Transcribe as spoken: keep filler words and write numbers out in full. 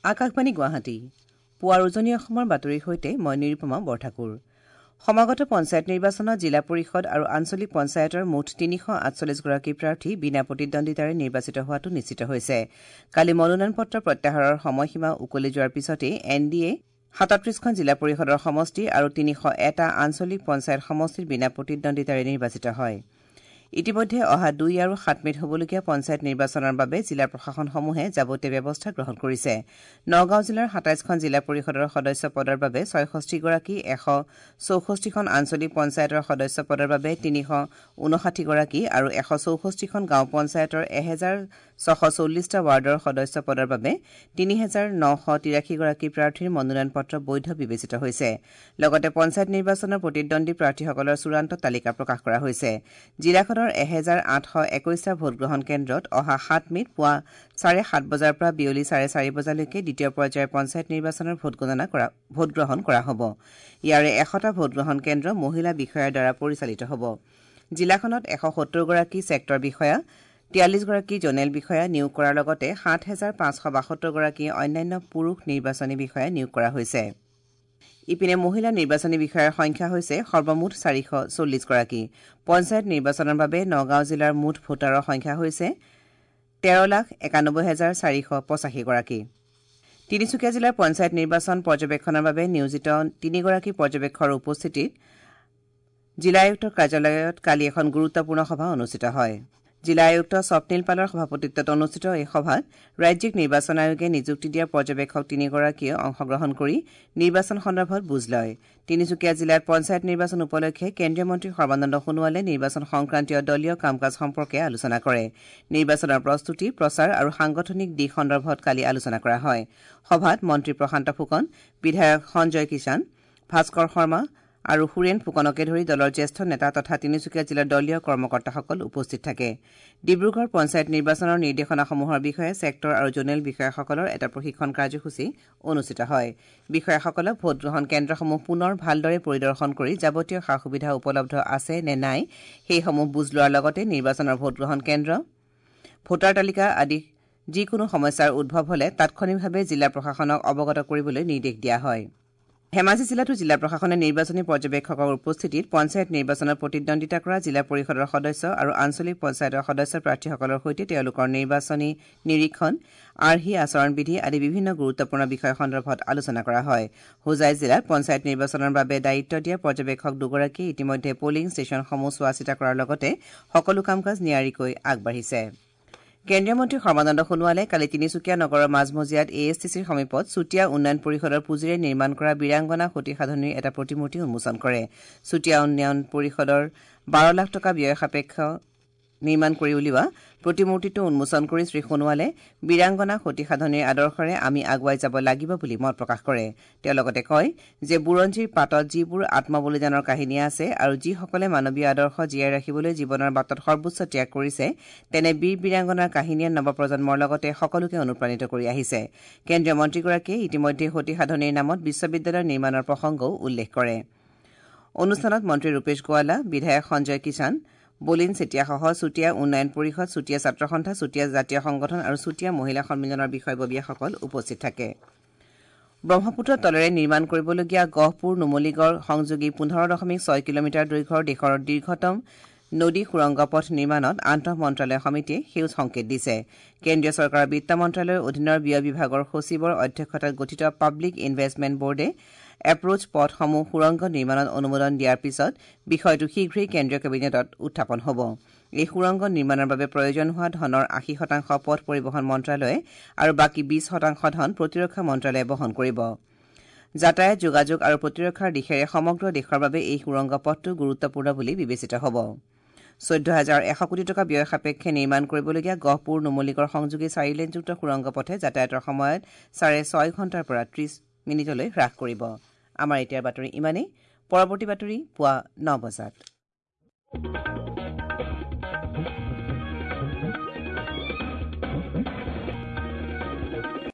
আকাশবাণী গুৱাহাটী পুৱাৰ উজনি অসমৰ বাতৰিৰ সৈতে মই নিৰুপমা বৰঠাকুৰ। সমাগত পঞ্চায়ত নিৰ্বাচনত জিলা পৰিষদ আৰু আঞ্চলিক পঞ্চায়তৰ মুঠ তিনিশ আঠচল্লিছ গৰাকী প্ৰাৰ্থী বিনা প্ৰতিদ্বন্দ্বিতাৰে নিৰ্বাচিত হোৱাটো নিশ্চিত হৈছে। কালি মনোনয়ন পত্ৰ প্ৰত্যাহাৰৰ সময়সীমা উকলি যোৱাৰ পিছতেই এন ডি এ সাতত্ৰিশখন জিলা পৰিষদৰ সমষ্টি আৰু তিনিশ এটা আঞ্চলিক পঞ্চায়ত সমষ্টিৰ বিনা প্ৰতিদ্বন্দ্বিতাৰে নিৰ্বাচিত হয়। ইতিমধ্যে অহা দুই আৰু সাত মেত হ'বলগীয়া পঞ্চায়ত নিৰ্বাচনৰ বাবে জিলা প্ৰশাসনসমূহে যাৱতীয় ব্যৱস্থা গ্ৰহণ কৰিছে। নগাঁও জিলাৰ সাতাইশখন জিলা পৰিষদৰ সদস্য পদৰ বাবে ছয়ষষ্ঠি গৰাকী, এশ চৌষষ্ঠিখন আঞ্চলিক পঞ্চায়তৰ সদস্য পদৰ বাবে তিনিশ ঊনষাঠি গৰাকী আৰু এশ চৌষষ্ঠিখন গাঁও পঞ্চায়তৰ এহেজাৰ ছশ চল্লিছটা ৱাৰ্ডৰ সদস্য পদৰ বাবে তিনি হেজাৰ নশ তিৰাশী গৰাকী প্ৰাৰ্থীৰ মনোনয়ন পত্ৰ বৈধ বিবেচিত হৈছে। লগতে পঞ্চায়ত নিৰ্বাচনৰ প্ৰতিদ্বন্দ্বী প্ৰাৰ্থীসকলৰ চূড়ান্ত তালিকা প্ৰকাশ কৰা হৈছে। জিলাখনৰ এহেজাৰ আঠশ একৈশটা ভোটগ্ৰহণ কেন্দ্ৰত অহা সাত মেত পুৱা চাৰে সাত বজাৰ পৰা বিয়লি চাৰে চাৰি বজালৈকে দ্বিতীয় পৰ্যায়ৰ পঞ্চায়ত নিৰ্বাচনৰ ভোটগণনা কৰা ভোটগ্ৰহণ কৰা হ'ব। ইয়াৰে এশটা ভোটগ্ৰহণ কেন্দ্ৰ মহিলা বিষয়াৰ দ্বাৰা পৰিচালিত হ'ব। জিলাখনত এশ সত্তৰ গৰাকী ছেক্টৰ বিষয়া, তিয়াল্লিছ গৰাকী জনেল বিষয়া নিয়োগ কৰাৰ লগতে সাত হেজাৰ পাঁচশ বাসত্তৰ গৰাকী অন্যান্য পুৰুষ নিৰ্বাচনী বিষয়া নিয়োগ কৰা হৈছে। ইপিনে মহিলা নিৰ্বাচনী বিষয়াৰ সংখ্যা হৈছে সৰ্বমুঠ চাৰিশ চল্লিছ গৰাকী। পঞ্চায়ত নিৰ্বাচনৰ বাবে নগাঁও জিলাৰ মুঠ ভোটাৰৰ সংখ্যা হৈছে তেৰ লাখ একানব্বৈ হাজাৰ চাৰিশ পঁচাশী গৰাকী। তিনিচুকীয়া জিলাৰ পঞ্চায়ত নিৰ্বাচন পৰ্যবেক্ষণৰ বাবে নিয়োজিত তিনিগৰাকী পৰ্যবেক্ষকৰ উপস্থিতিত জিলা আয়ুক্তৰ কাৰ্যালয়ত কালি এখন গুৰুত্বপূৰ্ণ সভা অনুষ্ঠিত হয়। জিলা আয়ুক্ত স্বপ্নীল পালৰ সভাপতিত্বত অনুষ্ঠিত এই সভাত ৰাজ্যিক নিৰ্বাচন আয়োগে নিযুক্তি দিয়া পৰ্যবেক্ষক তিনিগৰাকীয়ে অংশগ্ৰহণ কৰি নিৰ্বাচন সন্দৰ্ভত বুজ লয়। তিনিচুকীয়া জিলাত পঞ্চায়ত নিৰ্বাচন উপলক্ষে কেন্দ্ৰীয় মন্ত্ৰী সৰ্বানন্দ সোণোৱালে নিৰ্বাচন সংক্ৰান্তীয় দলীয় কাম কাজ সম্পৰ্কে আলোচনা কৰে। নিৰ্বাচনৰ প্ৰস্তুতি, প্ৰচাৰ আৰু সাংগঠনিক দিশ সন্দৰ্ভত কালি আলোচনা কৰা হয়। সভাত মন্ত্ৰী প্ৰশান্ত ফুকন, বিধায়ক সঞ্জয় কিষাণ, ভাস্কৰ শৰ্মা আৰু সুৰেন ফুকনকে ধৰি দলৰ জ্যেষ্ঠ নেতা তথা তিনিচুকীয়া জিলাৰ দলীয় কৰ্মকৰ্তাসকল উপস্থিত থাকে। ডিব্ৰুগড় পঞ্চায়ত নিৰ্বাচনৰ নিৰ্দেশনাসমূহৰ বিষয়ে ছেক্টৰ আৰু জোনেল বিষয়াসকলৰ এটা প্ৰশিক্ষণ কাৰ্যসূচী অনুষ্ঠিত হয়। বিষয়াসকলক ভোটগ্ৰহণ কেন্দ্ৰসমূহ পুনৰ ভালদৰে পৰিদৰ্শন কৰি যাৱতীয় সা সুবিধা উপলব্ধ আছে নে নাই সেইসমূহ বুজ লোৱাৰ লগতে নিৰ্বাচনৰ ভোটগ্ৰহণ কেন্দ্ৰ, ভোটাৰ তালিকা আদি যিকোনো সমস্যাৰ উদ্ভৱ হলে তাৎক্ষণিকভাৱে জিলা প্ৰশাসনক অৱগত কৰিবলৈ নিৰ্দেশ দিয়া হয়। ধেমাজি জিলাতো জিলা প্ৰশাসনে নিৰ্বাচনী পৰ্যবেক্ষকৰ উপস্থিতিত পঞ্চায়ত নিৰ্বাচনত প্ৰতিদ্বন্দ্বিতা কৰা জিলা পৰিষদৰ সদস্য আৰু আঞ্চলিক পঞ্চায়তৰ সদস্য প্ৰাৰ্থীসকলৰ সৈতে তেওঁলোকৰ নিৰ্বাচনী নিৰীক্ষণ, আৰ্হি আচৰণবিধি আদি বিভিন্ন গুৰুত্বপূৰ্ণ বিষয় সন্দৰ্ভত আলোচনা কৰা হয়। হোজাই জিলাত পঞ্চায়ত নিৰ্বাচনৰ বাবে দায়িত্ব দিয়া পৰ্যবেক্ষক দুগৰাকীয়ে ইতিমধ্যে পলিং ষ্টেচনসমূহ চোৱা চিতা কৰাৰ লগতে সকলো কাম কাজ নিয়াৰিকৈ আগবাঢ়িছে। কেন্দ্ৰীয় মন্ত্ৰী সৰ্বানন্দ সোণোৱালে কালি তিনিচুকীয়া নগৰৰ মাজমজিয়াত এ এছ টি চিৰ সমীপত চুতীয়া উন্নয়ন পৰিষদৰ পুঁজিৰে নিৰ্মাণ কৰা বীৰাংগনা সতী সাধনীৰ এটা প্ৰতিমূৰ্তি উন্মোচন কৰে। চুতীয়া উন্নয়ন পৰিষদৰ বাৰ লাখ টকা ব্যয় সাপেক্ষ নিৰ্মাণ কৰি উলিওৱা প্ৰতিমূৰ্তিটো উন্মোচন কৰি শ্ৰী সোণোৱালে বীৰাংগনা সতী সাধনীৰ আদৰ্শৰে আমি আগুৱাই যাব লাগিব বুলি মত প্ৰকাশ কৰে। তেওঁ লগতে কয় যে বুৰঞ্জীৰ পাতত যিবোৰ আত্মবলিদানৰ কাহিনী আছে আৰু যিসকলে মানৱীয় আদৰ্শ জীয়াই ৰাখিবলৈ জীৱনৰ বাটত সৰ্বোচ্চ ত্যাগ কৰিছে, তেনে বীৰ বীৰাংগনাৰ কাহিনীয়ে নৱপ্ৰজন্মৰ লগতে সকলোকে অনুপ্ৰাণিত কৰি আহিছে। কেন্দ্ৰীয় মন্ত্ৰীগৰাকীয়ে ইতিমধ্যে সতী সাধনীৰ নামত বিশ্ববিদ্যালয় নিৰ্মাণৰ প্ৰসংগও উল্লেখ কৰে। অনুষ্ঠানত মন্ত্ৰী ৰূপেশ গোৱালা, বিধায়ক সঞ্জয় কিষাণ, বলিন চেতিয়াসহ চুতীয়া উন্নয়ন পৰিষদ, চুতীয়া ছাত্ৰ সন্থা, চুতীয়া জাতীয় সংগঠন আৰু চুতীয়া মহিলা সন্মিলনৰ বিষয়ববীয়াসকল উপস্থিত থাকে। ব্ৰহ্মপুত্ৰৰ তলেৰে নিৰ্মাণ কৰিবলগীয়া গহপুৰ নুমলীগড় সংযোগী পোন্ধৰ দশমিক ছয় কিলোমিটাৰ দৈৰ্ঘ্যৰ দেশৰ দীৰ্ঘতম নদী সুৰংগ পথ নিৰ্মাণত আন্তঃ মন্ত্ৰালয় সমিতিয়ে সেউজ সংকেত দিছে। কেন্দ্ৰীয় চৰকাৰৰ বিত্ত মন্ত্ৰালয়ৰ অধীনৰ ব্যয় বিভাগৰ সচিবৰ অধ্যক্ষতাত গঠিত পাব্লিক ইনভেষ্টমেণ্ট বৰ্ডে এপ্ৰ'চ পথসমূহ সুৰংগ নিৰ্মাণত অনুমোদন দিয়াৰ পিছত বিষয়টো শীঘ্ৰেই কেন্দ্ৰীয় কেবিনেটত উত্থাপন হ'ব। এই সুৰংগ নিৰ্মাণৰ বাবে প্ৰয়োজন হোৱা ধনৰ আশী শতাংশ পথ পৰিবহণ মন্ত্ৰালয়ে আৰু বাকী বিশ শতাংশ ধন প্ৰতিৰক্ষা মন্ত্ৰালয়ে বহন কৰিব। যাতায়াত, যোগাযোগ আৰু প্ৰতিৰক্ষাৰ দিশেৰে সমগ্ৰ দেশৰ বাবে এই সুৰংগ পথটো গুৰুত্বপূৰ্ণ বুলি বিবেচিত হ'ব। চৈধ্য হাজাৰ এশ কোটি টকা ব্যয় সাপেক্ষে নিৰ্মাণ কৰিবলগীয়া গহপুৰ নুমলীগড় সংযোগী চাৰিলেনযুক্ত সুৰংগ পথে যাতায়াতৰ সময়ত চাৰে ছয় ঘণ্টাৰ পৰা ত্ৰিশ মিনিটলৈ হ্ৰাস কৰিব। আমাৰ এতিয়াৰ বাতৰি ইমানেই। পৰৱৰ্তী বাতৰি পুৱা ন বজাত।